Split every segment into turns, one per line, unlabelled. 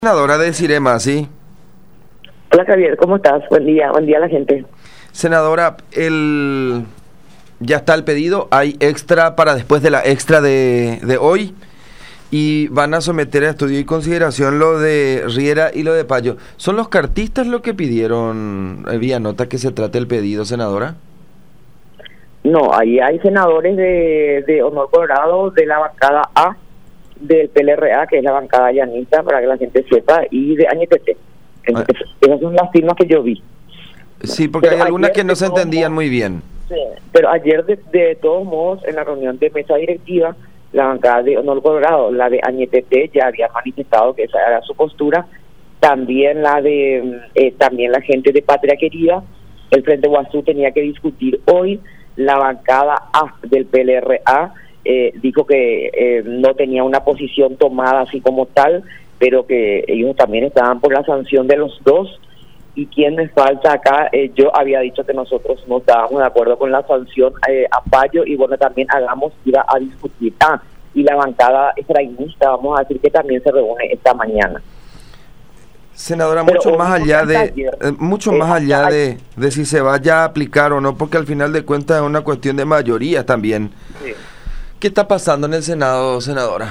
Senadora de Cirema, ¿sí?
Hola Javier, ¿cómo estás? Buen día a la gente.
Senadora, ya está el pedido, hay extra para después de la extra de hoy y van a someter a estudio y consideración lo de Riera y lo de Payo. ¿Son los cartistas lo que pidieron vía nota que se trate el pedido, senadora?
No, ahí hay senadores de Honor Colorado, de la bancada A, del PLRA, que es la bancada llanista, para que la gente sepa, y de Añetete. Esas son las firmas que yo vi.
Sí, porque
Pero
hay algunas que no se entendían
modos,
muy bien.
sí, pero ayer de todos modos, en la reunión de mesa directiva, la bancada de Honor Colorado, la de Añetete, ya había manifestado que esa era su postura. También también la gente de Patria Querida, el Frente Guazú tenía que discutir hoy. La bancada A del PLRA dijo que no tenía una posición tomada así como tal, pero que ellos también estaban por la sanción de los dos. Y quien me falta acá, yo había dicho que nosotros no estábamos de acuerdo con la sanción a Payo, y bueno, también iba a discutir. Y la bancada extrainista, vamos a decir que también se reúne esta mañana.
Senadora,
Pero
mucho más allá de si se vaya a aplicar o no, porque al final de cuentas es una cuestión de mayoría también.
Sí.
¿Qué está pasando en el Senado, senadora?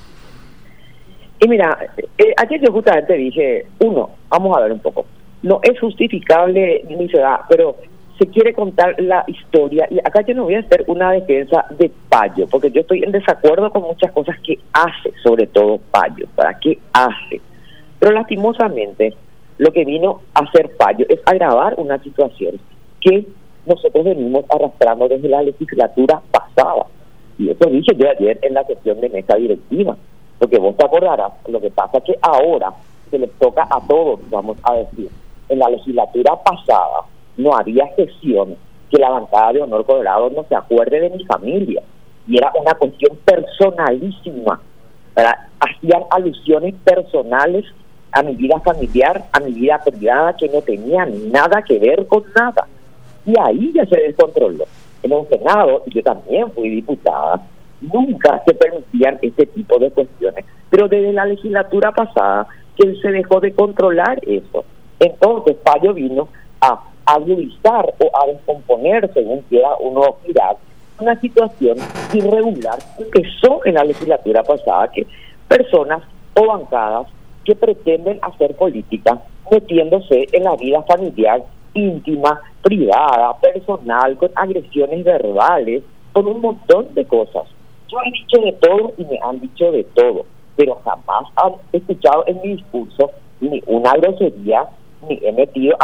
Y mira, ayer yo justamente dije, vamos a ver un poco, no es justificable ni se da, pero se quiere contar la historia, y acá yo no voy a hacer una defensa de Payo, porque yo estoy en desacuerdo con muchas cosas que hace, sobre todo Payo. ¿Para qué hace? Pero lastimosamente, lo que vino a hacer Payo es agravar una situación que nosotros venimos arrastrando desde la legislatura pasada. Y eso dije yo ayer en la sesión de mesa directiva. Porque vos te acordarás, lo que pasa es que ahora se les toca a todos, vamos a decir. En la legislatura pasada no había sesión que la bancada de Honor Colorado no se acuerde de mi familia. Y era una cuestión personalísima, ¿verdad? Hacían alusiones personales a mi vida familiar, a mi vida privada, que no tenían nada que ver con nada. Y ahí ya se descontroló. En el Senado, y yo también fui diputada, nunca se permitían este tipo de cuestiones. Pero desde la legislatura pasada, que se dejó de controlar eso. Entonces, Payo vino a agudizar o a descomponer, según quiera uno mirar, una situación irregular que empezó en la legislatura pasada, que personas o bancadas que pretenden hacer política metiéndose en la vida familiar, íntima, privada, personal, con agresiones verbales, con un montón de cosas. Yo he dicho de todo y me han dicho de todo, pero jamás han escuchado en mi discurso ni una grosería, ni he metido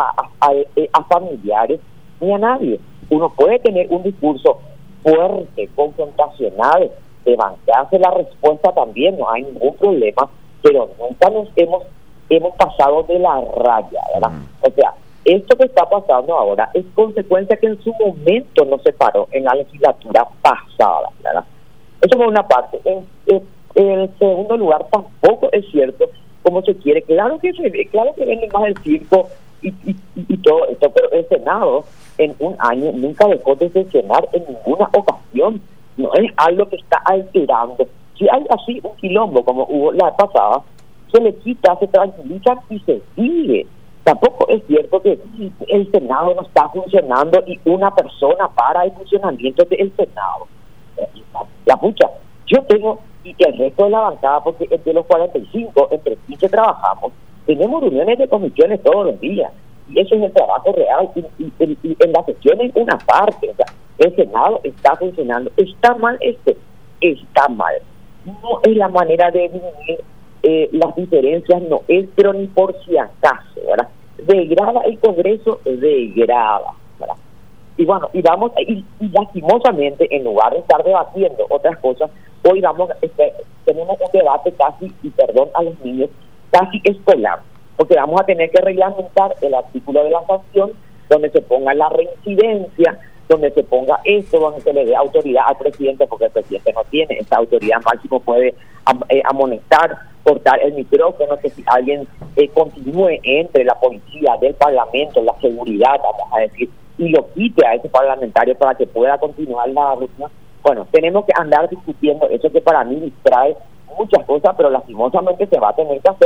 a familiares, ni a nadie. Uno puede tener un discurso fuerte, confrontacional, de bancarse la respuesta también, no hay ningún problema, pero nunca nos hemos pasado de la raya, ¿verdad? O sea, esto que está pasando ahora es consecuencia que en su momento no se paró en la legislatura pasada, ¿verdad? Eso por una parte. En segundo lugar, tampoco es cierto como se quiere. Claro que viene más el circo y todo esto, pero el Senado en un año nunca dejó de sesionar en ninguna ocasión. No es algo que está alterando. Si hay así un quilombo como hubo la pasada, se le quita, se tranquiliza y se sigue. Tampoco es cierto que el Senado no está funcionando y una persona para el funcionamiento del Senado. La pucha, yo tengo, y el resto de la bancada, porque entre los 45, entre 15 trabajamos, tenemos reuniones de comisiones todos los días, y eso es el trabajo real, y en la sesión es una parte. O sea, el Senado está funcionando. ¿Está mal Está mal. No es la manera de disminuir las diferencias, no es, pero ni por si acaso, ¿verdad? Degrada el Congreso, degrada, ¿verdad? Y bueno, y lastimosamente, en lugar de estar debatiendo otras cosas, hoy tenemos un debate casi, y perdón a los niños, casi escolar, porque vamos a tener que reglamentar el artículo de la sanción, donde se ponga la reincidencia, donde se ponga esto, donde se le dé autoridad al presidente, porque el presidente no tiene esa autoridad. Máximo puede amonestar, cortar el micrófono, que si alguien continúe entre la policía del Parlamento, la seguridad, vamos a decir, y lo quite a ese parlamentario para que pueda continuar la rutina. Bueno, tenemos que andar discutiendo eso, que para mí distrae muchas cosas, pero lastimosamente se va a tener que hacer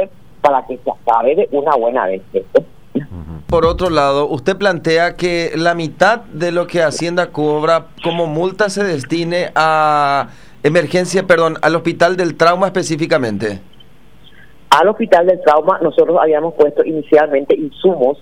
para que se acabe de una buena vez esto.
Por otro lado, usted plantea que la mitad de lo que Hacienda cobra como multa se destine a al Hospital del Trauma específicamente.
Al Hospital del Trauma nosotros habíamos puesto inicialmente insumos,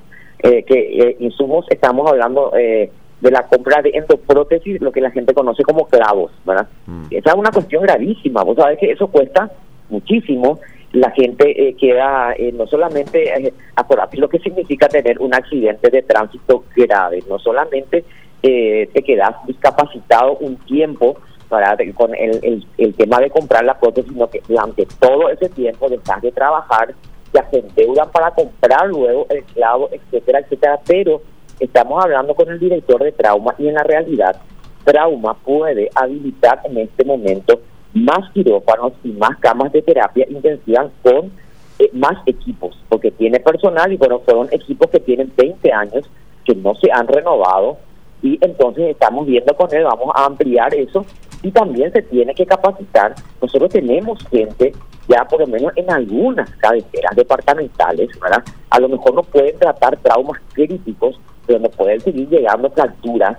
insumos estamos hablando de la compra de endoprótesis, lo que la gente conoce como clavos, ¿verdad? Esa es una cuestión gravísima, vos sabés que eso cuesta muchísimo. La gente queda no solamente por lo que significa tener un accidente de tránsito grave, no solamente te quedas discapacitado un tiempo con el tema de comprar la prótesis, sino que durante todo ese tiempo dejas de trabajar, ya se endeudan para comprar luego el clavo, etcétera, etcétera. Pero estamos hablando con el director de Trauma y en la realidad Trauma puede habilitar en este momento más quirófanos y más camas de terapia intensiva con más equipos, porque tiene personal y bueno, fueron equipos que tienen 20 años que no se han renovado, y entonces estamos viendo con él, vamos a ampliar eso, y también se tiene que capacitar. Nosotros tenemos gente ya por lo menos en algunas cabeceras departamentales, ¿verdad? A lo mejor no pueden tratar traumas críticos, pero no pueden seguir llegando fracturas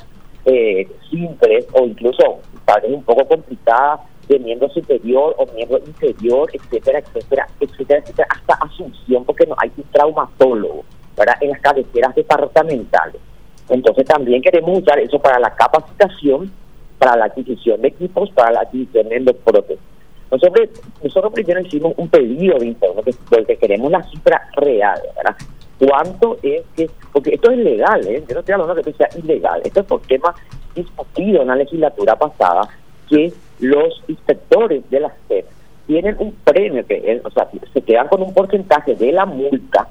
simples o incluso partes un poco complicadas de miembro superior o miembro inferior, etcétera, etcétera, etcétera, etcétera, hasta Asunción, porque no hay un traumatólogo, ¿verdad?, en las cabeceras departamentales. Entonces también queremos usar eso para la capacitación, para la adquisición de equipos, para la adquisición de endoprótesis. Nosotros primero hicimos un pedido de informe porque queremos la cifra real, ¿verdad? ¿Cuánto es que...? Porque esto es legal, yo no estoy hablando de que sea ilegal, esto es por tema discutido en la legislatura pasada, que los inspectores de las SEP tienen un premio, se quedan con un porcentaje de la multa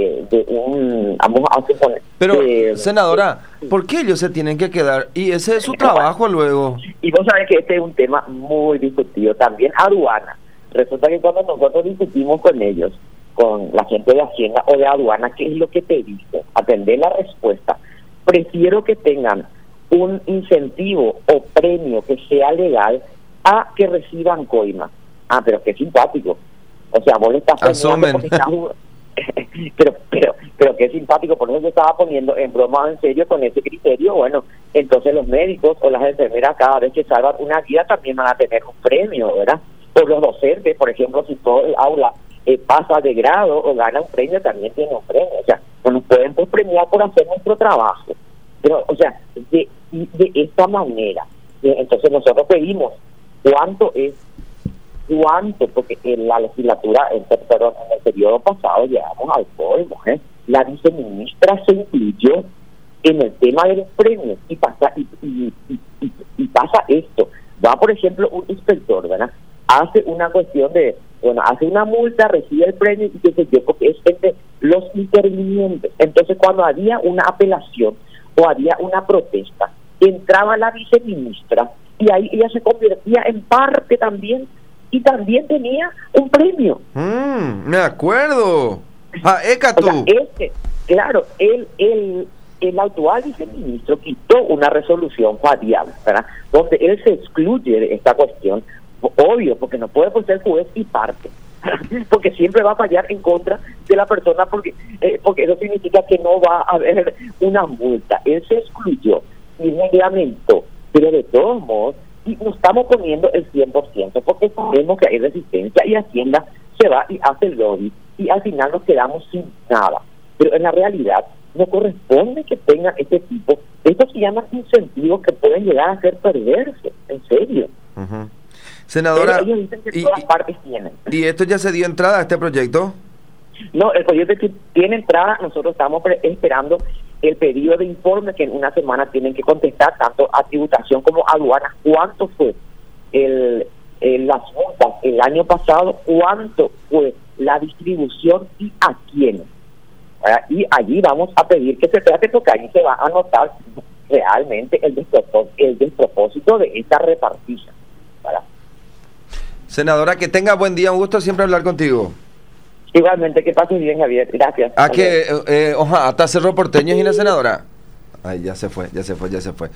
vamos a suponer.
Pero, senadora, ¿por qué ellos se tienen que quedar? Y ese es su trabajo luego.
Y vos sabés que este es un tema muy discutido. También aduana. Resulta que cuando nosotros discutimos con ellos, con la gente de Hacienda o de aduana, ¿qué es lo que te dice? Atender la respuesta. Prefiero que tengan un incentivo o premio que sea legal a que reciban coima. Pero qué simpático. O sea, vos le estás premiando porque estás pero qué simpático. Por eso yo estaba poniendo en broma, en serio, con ese criterio. Bueno, entonces los médicos o las enfermeras, cada vez que salvan una vida, también van a tener un premio, ¿verdad? O los docentes, por ejemplo, si todo el aula pasa de grado o gana un premio, también tiene un premio. O sea, no nos pueden premiar por hacer nuestro trabajo. Pero, o sea, de esta manera, entonces nosotros pedimos cuánto, porque en la legislatura, en el periodo pasado llegamos al colmo, la viceministra se incluyó en el tema de los premios y pasa esto. Va, por ejemplo, un inspector, ¿verdad?, hace una cuestión hace una multa, recibe el premio y qué sé yo, porque es entre los intervinientes. Entonces, cuando había una apelación o había una protesta, entraba la viceministra y ahí ella se convertía en parte también, y también tenía un premio.
Me acuerdo. Ecatu.
O sea, claro, el actual viceministro quitó una resolución variable, ¿verdad?, donde él se excluye de esta cuestión, obvio, porque no puede ser juez y parte, porque siempre va a fallar en contra de la persona, porque eso significa que no va a haber una multa. Él se excluyó y reglamentó, pero de todos modos, y nos estamos poniendo el 100%, porque sabemos que hay resistencia y Hacienda se va y hace el lobby, y al final nos quedamos sin nada. Pero en la realidad no corresponde que tengan este tipo, estos se llaman incentivos que pueden llegar a ser perversos, en serio.
Senadora,
ellos dicen que todas partes tienen.
¿Y esto ya se dio entrada a este proyecto?
No, el proyecto que tiene entrada, nosotros estamos esperando el pedido de informe que en una semana tienen que contestar tanto a tributación como a aduana. ¿Cuánto fue las multas el año pasado? ¿Cuánto fue la distribución y a quién? Y allí vamos a pedir que se trate, porque allí se va a notar realmente el despropósito de esta repartición.
Senadora, que tenga buen día, un gusto siempre hablar contigo.
Igualmente, que pases bien, Javier. Gracias.
Hasta Cerro Porteño y la senadora. Ay, ya se fue.